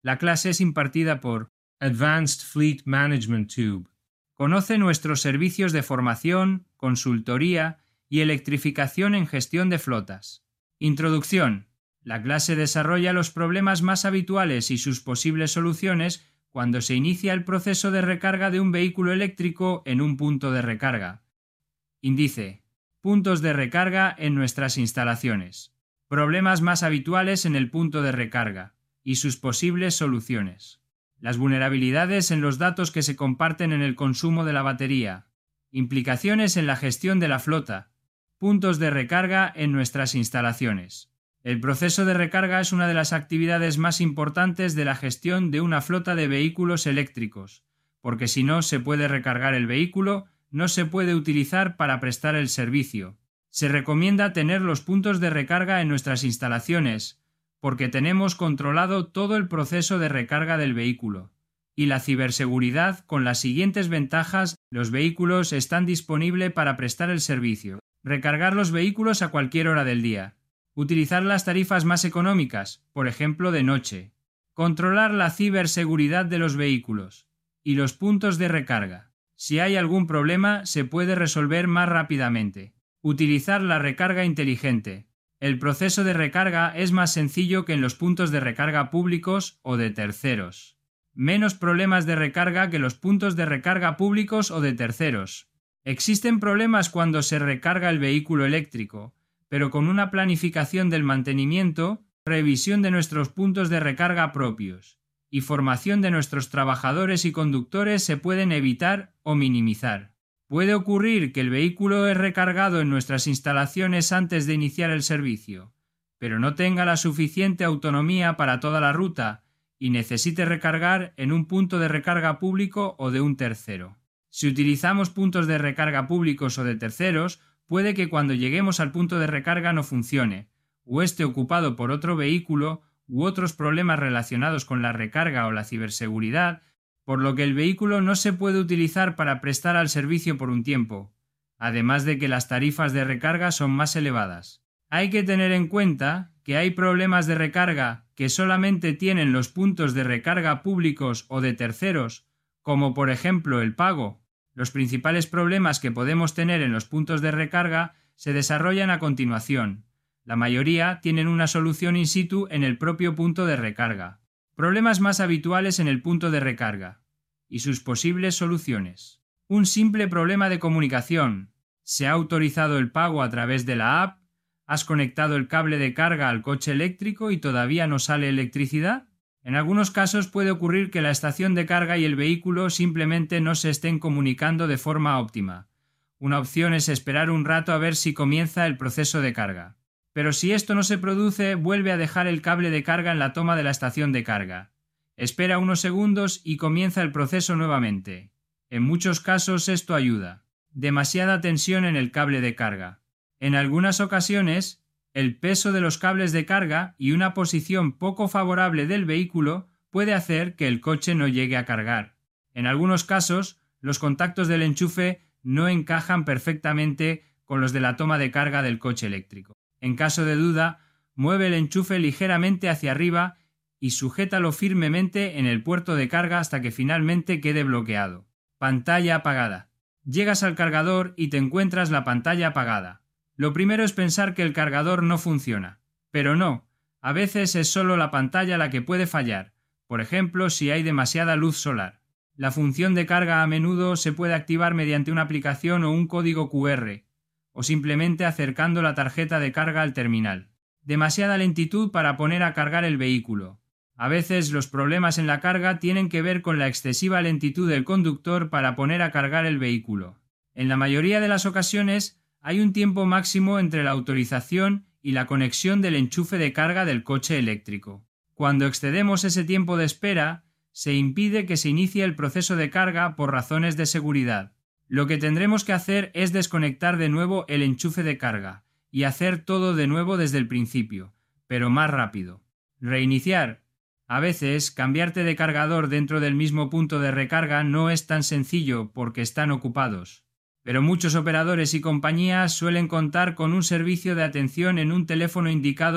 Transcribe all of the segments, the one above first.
La clase es impartida por Advanced Fleet Management Tube. Conoce nuestros servicios de formación, consultoría y electrificación en gestión de flotas. Introducción. La clase desarrolla los problemas más habituales y sus posibles soluciones cuando se inicia el proceso de recarga de un vehículo eléctrico en un punto de recarga. Índice. Puntos de recarga en nuestras instalaciones. Problemas más habituales en el punto de recarga y sus posibles soluciones. Las vulnerabilidades en los datos que se comparten en el consumo de la batería. Implicaciones en la gestión de la flota. Puntos de recarga en nuestras instalaciones. El proceso de recarga es una de las actividades más importantes de la gestión de una flota de vehículos eléctricos, porque si no se puede recargar el vehículo, no se puede utilizar para prestar el servicio. Se recomienda tener los puntos de recarga en nuestras instalaciones, porque tenemos controlado todo el proceso de recarga del vehículo. Y la ciberseguridad con las siguientes ventajas: los vehículos están disponibles para prestar el servicio. Recargar los vehículos a cualquier hora del día. Utilizar las tarifas más económicas, por ejemplo de noche. Controlar la ciberseguridad de los vehículos. Y los puntos de recarga. Si hay algún problema, se puede resolver más rápidamente. Utilizar la recarga inteligente. El proceso de recarga es más sencillo que en los puntos de recarga públicos o de terceros. Menos problemas de recarga que los puntos de recarga públicos o de terceros. Existen problemas cuando se recarga el vehículo eléctrico, pero con una planificación del mantenimiento, revisión de nuestros puntos de recarga propios y formación de nuestros trabajadores y conductores se pueden evitar o minimizar. Puede ocurrir que el vehículo es recargado en nuestras instalaciones antes de iniciar el servicio, pero no tenga la suficiente autonomía para toda la ruta y necesite recargar en un punto de recarga público o de un tercero. Si utilizamos puntos de recarga públicos o de terceros, puede que cuando lleguemos al punto de recarga no funcione, o esté ocupado por otro vehículo u otros problemas relacionados con la recarga o la ciberseguridad, por lo que el vehículo no se puede utilizar para prestar al servicio por un tiempo, además de que las tarifas de recarga son más elevadas. Hay que tener en cuenta que hay problemas de recarga que solamente tienen los puntos de recarga públicos o de terceros, como por ejemplo el pago. Los principales problemas que podemos tener en los puntos de recarga se desarrollan a continuación. La mayoría tienen una solución in situ en el propio punto de recarga. Problemas más habituales en el punto de recarga y sus posibles soluciones. Un simple problema de comunicación. ¿Se ha autorizado el pago a través de la app? ¿Has conectado el cable de carga al coche eléctrico y todavía no sale electricidad? En algunos casos puede ocurrir que la estación de carga y el vehículo simplemente no se estén comunicando de forma óptima. Una opción es esperar un rato a ver si comienza el proceso de carga. Pero si esto no se produce, vuelve a dejar el cable de carga en la toma de la estación de carga. Espera unos segundos y comienza el proceso nuevamente. En muchos casos esto ayuda. Demasiada tensión en el cable de carga. En algunas ocasiones, el peso de los cables de carga y una posición poco favorable del vehículo puede hacer que el coche no llegue a cargar. En algunos casos, los contactos del enchufe no encajan perfectamente con los de la toma de carga del coche eléctrico. En caso de duda, mueve el enchufe ligeramente hacia arriba y sujétalo firmemente en el puerto de carga hasta que finalmente quede bloqueado. Pantalla apagada. Llegas al cargador y te encuentras la pantalla apagada. Lo primero es pensar que el cargador no funciona, pero no, a veces es solo la pantalla la que puede fallar, por ejemplo si hay demasiada luz solar. La función de carga a menudo se puede activar mediante una aplicación o un código QR, o simplemente acercando la tarjeta de carga al terminal. Demasiada lentitud para poner a cargar el vehículo. A veces los problemas en la carga tienen que ver con la excesiva lentitud del conductor para poner a cargar el vehículo. En la mayoría de las ocasiones, hay un tiempo máximo entre la autorización y la conexión del enchufe de carga del coche eléctrico. Cuando excedemos ese tiempo de espera, se impide que se inicie el proceso de carga por razones de seguridad. Lo que tendremos que hacer es desconectar de nuevo el enchufe de carga y hacer todo de nuevo desde el principio, pero más rápido. Reiniciar. A veces, cambiarte de cargador dentro del mismo punto de recarga no es tan sencillo porque están ocupados. Pero muchos operadores y compañías suelen contar con un servicio de atención en un teléfono indicado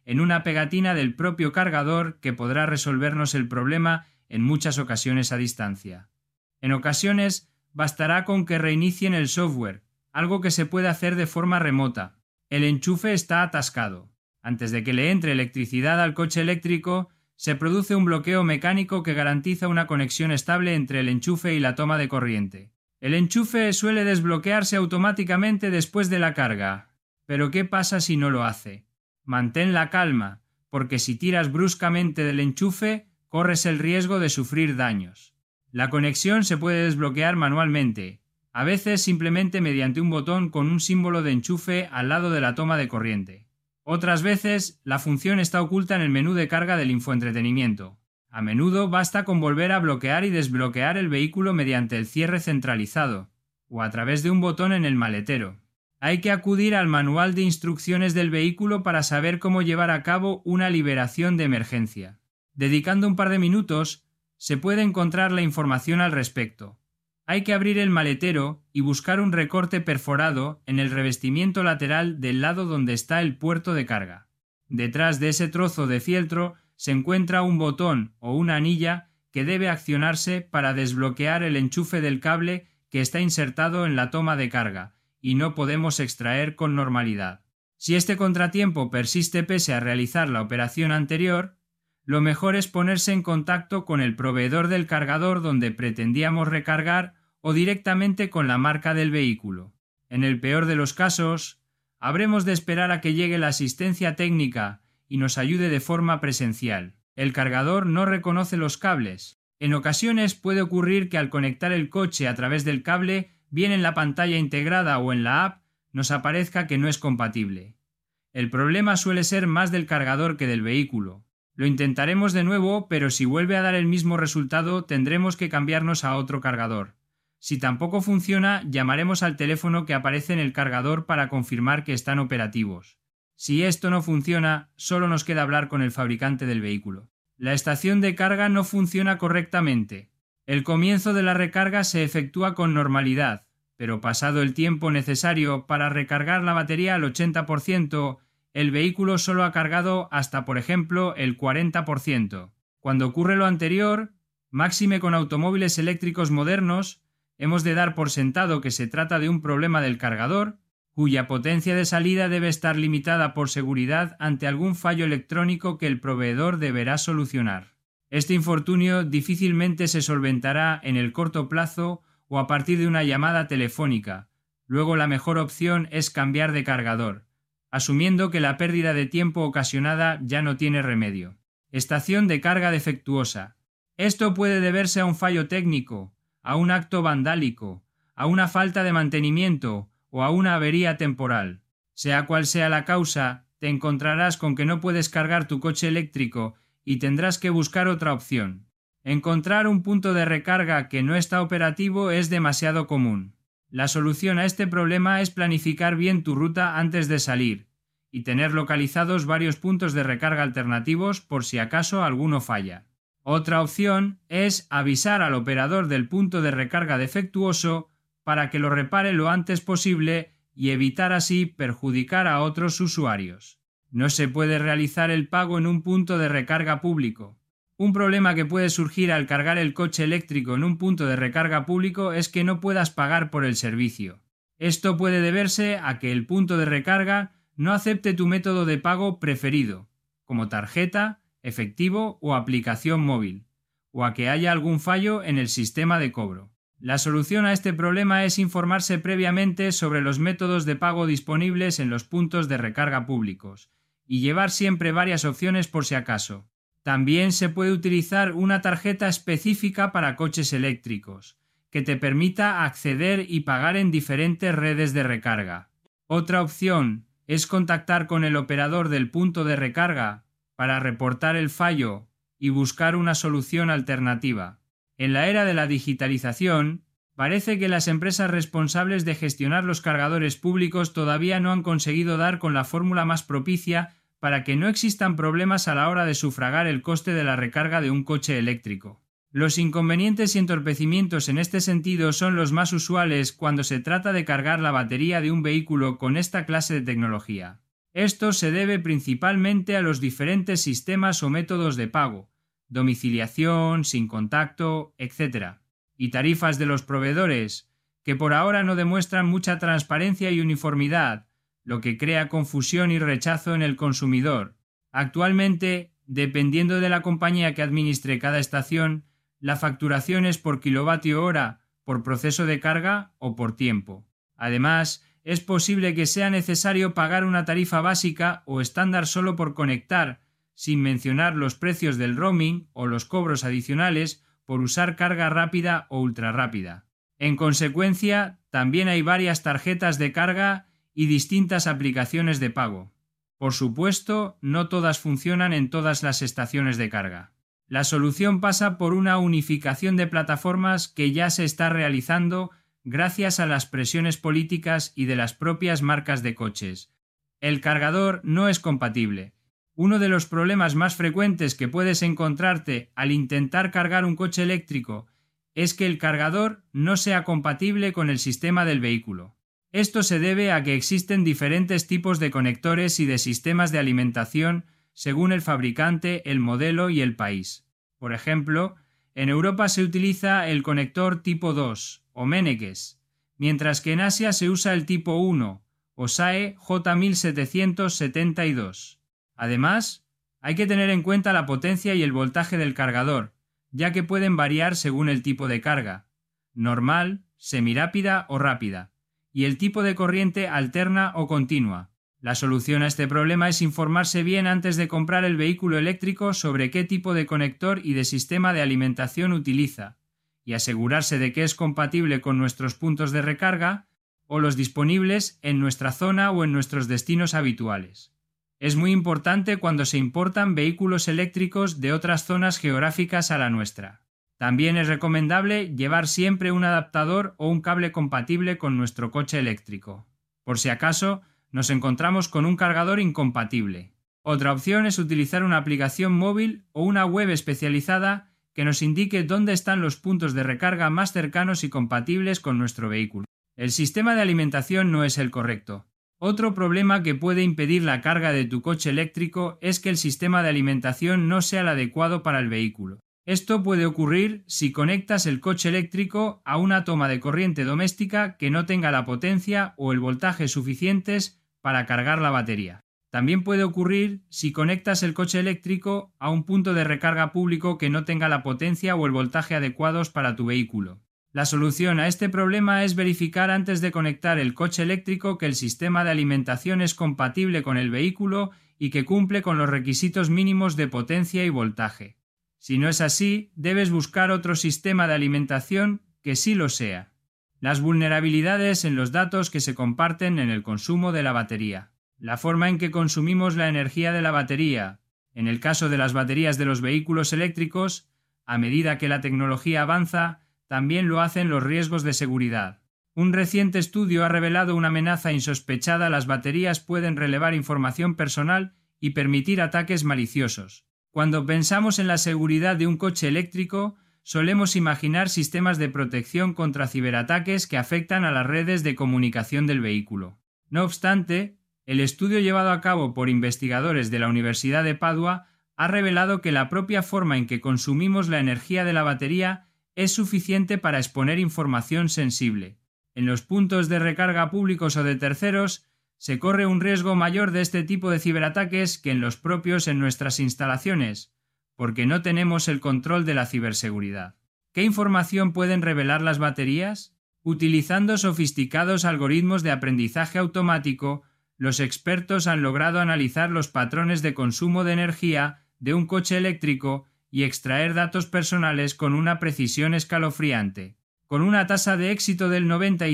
en una pegatina del propio cargador que podrá resolvernos el problema en muchas ocasiones a distancia. En ocasiones bastará con que reinicien el software, algo que se puede hacer de forma remota. El enchufe está atascado. Antes de que le entre electricidad al coche eléctrico, se produce un bloqueo mecánico que garantiza una conexión estable entre el enchufe y la toma de corriente. El enchufe suele desbloquearse automáticamente después de la carga. Pero ¿qué pasa si no lo hace? Mantén la calma, porque si tiras bruscamente del enchufe, corres el riesgo de sufrir daños. La conexión se puede desbloquear manualmente, a veces simplemente mediante un botón con un símbolo de enchufe al lado de la toma de corriente. Otras veces, la función está oculta en el menú de carga del infoentretenimiento. A menudo basta con volver a bloquear y desbloquear el vehículo mediante el cierre centralizado, o a través de un botón en el maletero. Hay que acudir al manual de instrucciones del vehículo para saber cómo llevar a cabo una liberación de emergencia. Dedicando un par de minutos, se puede encontrar la información al respecto. Hay que abrir el maletero y buscar un recorte perforado en el revestimiento lateral del lado donde está el puerto de carga. Detrás de ese trozo de fieltro se encuentra un botón o una anilla que debe accionarse para desbloquear el enchufe del cable que está insertado en la toma de carga y no podemos extraer con normalidad. Si este contratiempo persiste pese a realizar la operación anterior, lo mejor es ponerse en contacto con el proveedor del cargador donde pretendíamos recargar o directamente con la marca del vehículo. En el peor de los casos, habremos de esperar a que llegue la asistencia técnica y nos ayude de forma presencial. El cargador no reconoce los cables. En ocasiones puede ocurrir que al conectar el coche a través del cable, bien en la pantalla integrada o en la app, nos aparezca que no es compatible. El problema suele ser más del cargador que del vehículo. Lo intentaremos de nuevo, pero si vuelve a dar el mismo resultado, tendremos que cambiarnos a otro cargador. Si tampoco funciona, llamaremos al teléfono que aparece en el cargador para confirmar que están operativos. Si esto no funciona, solo nos queda hablar con el fabricante del vehículo. La estación de carga no funciona correctamente. El comienzo de la recarga se efectúa con normalidad, pero pasado el tiempo necesario para recargar la batería al 80%, el vehículo solo ha cargado hasta, por ejemplo, el 40%. Cuando ocurre lo anterior, máxime con automóviles eléctricos modernos, hemos de dar por sentado que se trata de un problema del cargador, cuya potencia de salida debe estar limitada por seguridad ante algún fallo electrónico que el proveedor deberá solucionar. Este infortunio difícilmente se solventará en el corto plazo o a partir de una llamada telefónica. Luego la mejor opción es cambiar de cargador, asumiendo que la pérdida de tiempo ocasionada ya no tiene remedio. Estación de carga defectuosa. Esto puede deberse a un fallo técnico, a un acto vandálico, a una falta de mantenimiento o a una avería temporal. Sea cual sea la causa, te encontrarás con que no puedes cargar tu coche eléctrico y tendrás que buscar otra opción. Encontrar un punto de recarga que no está operativo es demasiado común. La solución a este problema es planificar bien tu ruta antes de salir y tener localizados varios puntos de recarga alternativos por si acaso alguno falla. Otra opción es avisar al operador del punto de recarga defectuoso para que lo repare lo antes posible y evitar así perjudicar a otros usuarios. No se puede realizar el pago en un punto de recarga público. Un problema que puede surgir al cargar el coche eléctrico en un punto de recarga público es que no puedas pagar por el servicio. Esto puede deberse a que el punto de recarga no acepte tu método de pago preferido, como tarjeta, efectivo o aplicación móvil, o a que haya algún fallo en el sistema de cobro. La solución a este problema es informarse previamente sobre los métodos de pago disponibles en los puntos de recarga públicos y llevar siempre varias opciones por si acaso. También se puede utilizar una tarjeta específica para coches eléctricos, que te permita acceder y pagar en diferentes redes de recarga. Otra opción es contactar con el operador del punto de recarga para reportar el fallo y buscar una solución alternativa. En la era de la digitalización, parece que las empresas responsables de gestionar los cargadores públicos todavía no han conseguido dar con la fórmula más propicia para que no existan problemas a la hora de sufragar el coste de la recarga de un coche eléctrico. Los inconvenientes y entorpecimientos en este sentido son los más usuales cuando se trata de cargar la batería de un vehículo con esta clase de tecnología. Esto se debe principalmente a los diferentes sistemas o métodos de pago, domiciliación, sin contacto, etc., y tarifas de los proveedores, que por ahora no demuestran mucha transparencia y uniformidad, lo que crea confusión y rechazo en el consumidor. Actualmente, dependiendo de la compañía que administre cada estación, la facturación es por kilovatio hora, por proceso de carga o por tiempo. Además, es posible que sea necesario pagar una tarifa básica o estándar solo por conectar, sin mencionar los precios del roaming o los cobros adicionales por usar carga rápida o ultrarrápida. En consecuencia, también hay varias tarjetas de carga y distintas aplicaciones de pago. Por supuesto, no todas funcionan en todas las estaciones de carga. La solución pasa por una unificación de plataformas que ya se está realizando gracias a las presiones políticas y de las propias marcas de coches. El cargador no es compatible. Uno de los problemas más frecuentes que puedes encontrarte al intentar cargar un coche eléctrico es que el cargador no sea compatible con el sistema del vehículo. Esto se debe a que existen diferentes tipos de conectores y de sistemas de alimentación según el fabricante, el modelo y el país. Por ejemplo, en Europa se utiliza el conector tipo 2 o Mennekes, mientras que en Asia se usa el tipo 1 o SAE J1772. Además, hay que tener en cuenta la potencia y el voltaje del cargador, ya que pueden variar según el tipo de carga, normal, semirápida o rápida, y el tipo de corriente alterna o continua. La solución a este problema es informarse bien antes de comprar el vehículo eléctrico sobre qué tipo de conector y de sistema de alimentación utiliza, y asegurarse de que es compatible con nuestros puntos de recarga o los disponibles en nuestra zona o en nuestros destinos habituales. Es muy importante cuando se importan vehículos eléctricos de otras zonas geográficas a la nuestra. También es recomendable llevar siempre un adaptador o un cable compatible con nuestro coche eléctrico, por si acaso nos encontramos con un cargador incompatible. Otra opción es utilizar una aplicación móvil o una web especializada que nos indique dónde están los puntos de recarga más cercanos y compatibles con nuestro vehículo. El sistema de alimentación no es el correcto. Otro problema que puede impedir la carga de tu coche eléctrico es que el sistema de alimentación no sea el adecuado para el vehículo. Esto puede ocurrir si conectas el coche eléctrico a una toma de corriente doméstica que no tenga la potencia o el voltaje suficientes para cargar la batería. También puede ocurrir si conectas el coche eléctrico a un punto de recarga público que no tenga la potencia o el voltaje adecuados para tu vehículo. La solución a este problema es verificar antes de conectar el coche eléctrico que el sistema de alimentación es compatible con el vehículo y que cumple con los requisitos mínimos de potencia y voltaje. Si no es así, debes buscar otro sistema de alimentación que sí lo sea. Las vulnerabilidades en los datos que se comparten en el consumo de la batería. La forma en que consumimos la energía de la batería. En el caso de las baterías de los vehículos eléctricos, a medida que la tecnología avanza, también lo hacen los riesgos de seguridad. Un reciente estudio ha revelado una amenaza insospechada: las baterías pueden relevar información personal y permitir ataques maliciosos. Cuando pensamos en la seguridad de un coche eléctrico, solemos imaginar sistemas de protección contra ciberataques que afectan a las redes de comunicación del vehículo. No obstante, el estudio llevado a cabo por investigadores de la Universidad de Padua ha revelado que la propia forma en que consumimos la energía de la batería es suficiente para exponer información sensible. En los puntos de recarga públicos o de terceros, se corre un riesgo mayor de este tipo de ciberataques que en los propios en nuestras instalaciones, porque no tenemos el control de la ciberseguridad. ¿Qué información pueden revelar las baterías? Utilizando sofisticados algoritmos de aprendizaje automático, los expertos han logrado analizar los patrones de consumo de energía de un coche eléctrico y extraer datos personales con una precisión escalofriante. Con una tasa de éxito del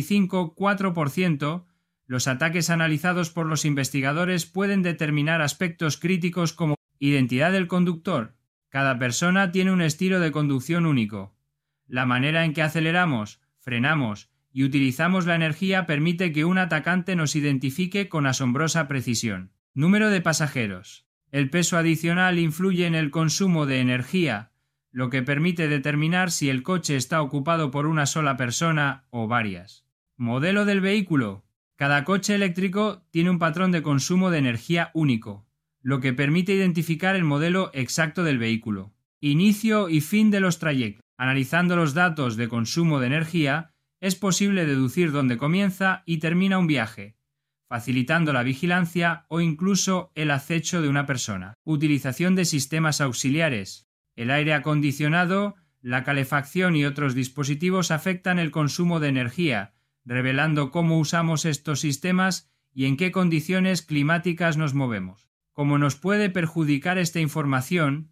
95,4%, los ataques analizados por los investigadores pueden determinar aspectos críticos como identidad del conductor. Cada persona tiene un estilo de conducción único. La manera en que aceleramos, frenamos y utilizamos la energía permite que un atacante nos identifique con asombrosa precisión. Número de pasajeros. El peso adicional influye en el consumo de energía, lo que permite determinar si el coche está ocupado por una sola persona o varias. Modelo del vehículo. Cada coche eléctrico tiene un patrón de consumo de energía único, lo que permite identificar el modelo exacto del vehículo. Inicio y fin de los trayectos. Analizando los datos de consumo de energía, es posible deducir dónde comienza y termina un viaje, facilitando la vigilancia o incluso el acecho de una persona. Utilización de sistemas auxiliares. El aire acondicionado, la calefacción y otros dispositivos afectan el consumo de energía, revelando cómo usamos estos sistemas y en qué condiciones climáticas nos movemos. Como nos puede perjudicar esta información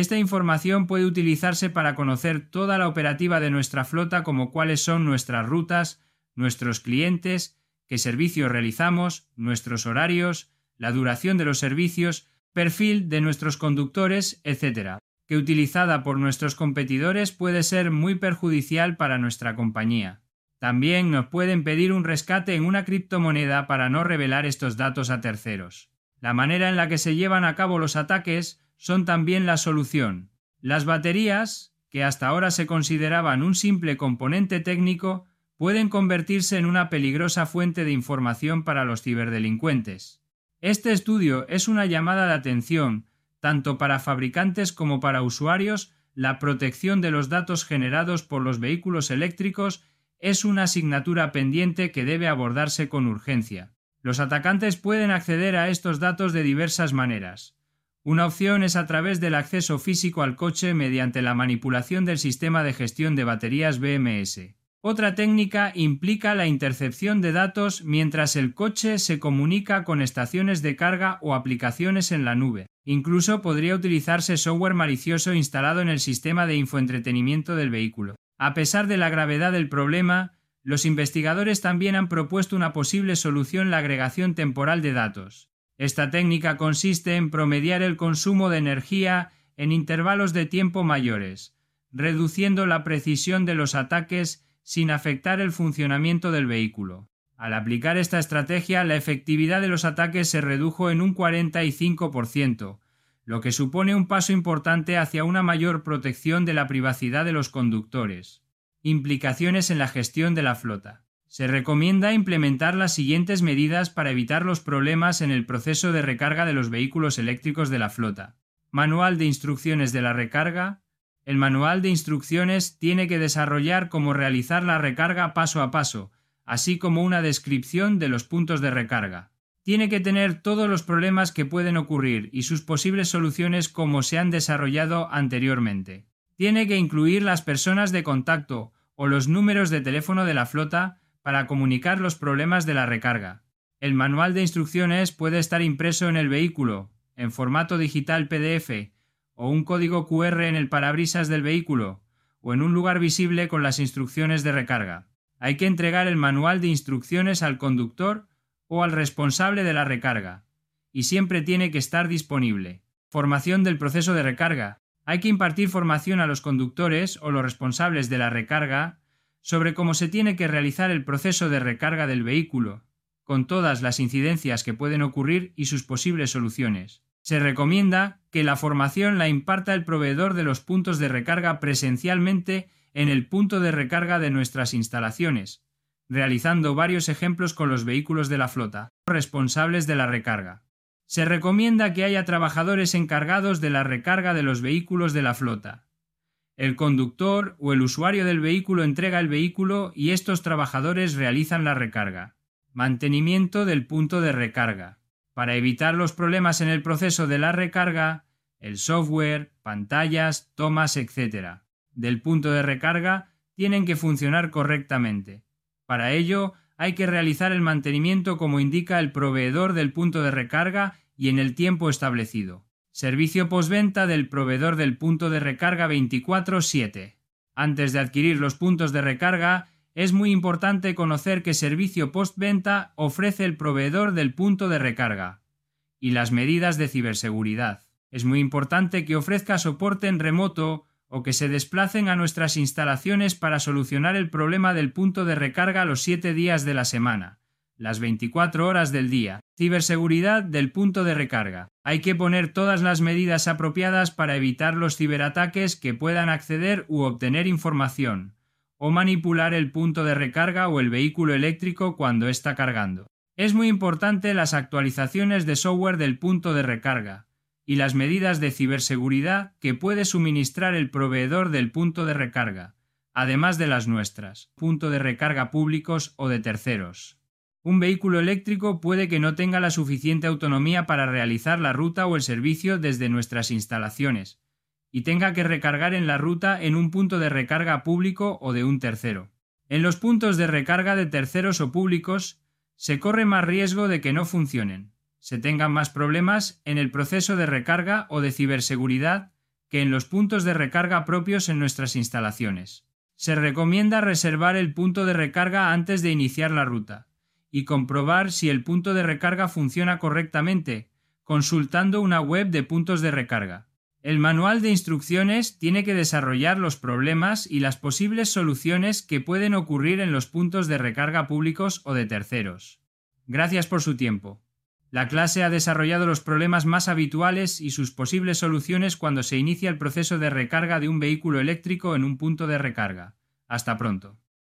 puede utilizarse para conocer toda la operativa de nuestra flota, como cuáles son nuestras rutas, nuestros clientes, qué servicios realizamos, nuestros horarios, la duración de los servicios, perfil de nuestros conductores, etc., que utilizada por nuestros competidores puede ser muy perjudicial para nuestra compañía. También nos pueden pedir un rescate en una criptomoneda para no revelar estos datos a terceros. La manera en la que se llevan a cabo los ataques son también la solución. Las baterías, que hasta ahora se consideraban un simple componente técnico, pueden convertirse en una peligrosa fuente de información para los ciberdelincuentes. Este estudio es una llamada de atención, tanto para fabricantes como para usuarios. La protección de los datos generados por los vehículos eléctricos es una asignatura pendiente que debe abordarse con urgencia. Los atacantes pueden acceder a estos datos de diversas maneras. Una opción es a través del acceso físico al coche mediante la manipulación del sistema de gestión de baterías BMS. Otra técnica implica la intercepción de datos mientras el coche se comunica con estaciones de carga o aplicaciones en la nube. Incluso podría utilizarse software malicioso instalado en el sistema de infoentretenimiento del vehículo. A pesar de la gravedad del problema, los investigadores también han propuesto una posible solución: la agregación temporal de datos. Esta técnica consiste en promediar el consumo de energía en intervalos de tiempo mayores, reduciendo la precisión de los ataques sin afectar el funcionamiento del vehículo. Al aplicar esta estrategia, la efectividad de los ataques se redujo en un 45%, lo que supone un paso importante hacia una mayor protección de la privacidad de los conductores. Implicaciones en la gestión de la flota. Se recomienda implementar las siguientes medidas para evitar los problemas en el proceso de recarga de los vehículos eléctricos de la flota. Manual de instrucciones de la recarga. El manual de instrucciones tiene que desarrollar cómo realizar la recarga paso a paso, así como una descripción de los puntos de recarga. Tiene que tener todos los problemas que pueden ocurrir y sus posibles soluciones como se han desarrollado anteriormente. Tiene que incluir las personas de contacto o los números de teléfono de la flota para comunicar los problemas de la recarga. El manual de instrucciones puede estar impreso en el vehículo, en formato digital PDF, o un código QR en el parabrisas del vehículo, o en un lugar visible con las instrucciones de recarga. Hay que entregar el manual de instrucciones al conductor o al responsable de la recarga, y siempre tiene que estar disponible. Formación del proceso de recarga. Hay que impartir formación a los conductores o los responsables de la recarga sobre cómo se tiene que realizar el proceso de recarga del vehículo, con todas las incidencias que pueden ocurrir y sus posibles soluciones. Se recomienda que la formación la imparta el proveedor de los puntos de recarga presencialmente en el punto de recarga de nuestras instalaciones, realizando varios ejemplos con los vehículos de la flota, responsables de la recarga. Se recomienda que haya trabajadores encargados de la recarga de los vehículos de la flota. El conductor o el usuario del vehículo entrega el vehículo y estos trabajadores realizan la recarga. Mantenimiento del punto de recarga. Para evitar los problemas en el proceso de la recarga, el software, pantallas, tomas, etc. del punto de recarga tienen que funcionar correctamente. Para ello, hay que realizar el mantenimiento como indica el proveedor del punto de recarga y en el tiempo establecido. Servicio postventa del proveedor del punto de recarga 24/7. Antes de adquirir los puntos de recarga, es muy importante conocer qué servicio postventa ofrece el proveedor del punto de recarga y las medidas de ciberseguridad. Es muy importante que ofrezca soporte en remoto o que se desplacen a nuestras instalaciones para solucionar el problema del punto de recarga los 7 días de la semana, las 24 horas del día. Ciberseguridad del punto de recarga. Hay que poner todas las medidas apropiadas para evitar los ciberataques que puedan acceder u obtener información, o manipular el punto de recarga o el vehículo eléctrico cuando está cargando. Es muy importante las actualizaciones de software del punto de recarga y las medidas de ciberseguridad que puede suministrar el proveedor del punto de recarga, además de las nuestras, punto de recarga públicos o de terceros. Un vehículo eléctrico puede que no tenga la suficiente autonomía para realizar la ruta o el servicio desde nuestras instalaciones, y tenga que recargar en la ruta en un punto de recarga público o de un tercero. En los puntos de recarga de terceros o públicos, se corre más riesgo de que no funcionen, se tengan más problemas en el proceso de recarga o de ciberseguridad que en los puntos de recarga propios en nuestras instalaciones. Se recomienda reservar el punto de recarga antes de iniciar la ruta y comprobar si el punto de recarga funciona correctamente, consultando una web de puntos de recarga. El manual de instrucciones tiene que desarrollar los problemas y las posibles soluciones que pueden ocurrir en los puntos de recarga públicos o de terceros. Gracias por su tiempo. La clase ha desarrollado los problemas más habituales y sus posibles soluciones cuando se inicia el proceso de recarga de un vehículo eléctrico en un punto de recarga. Hasta pronto.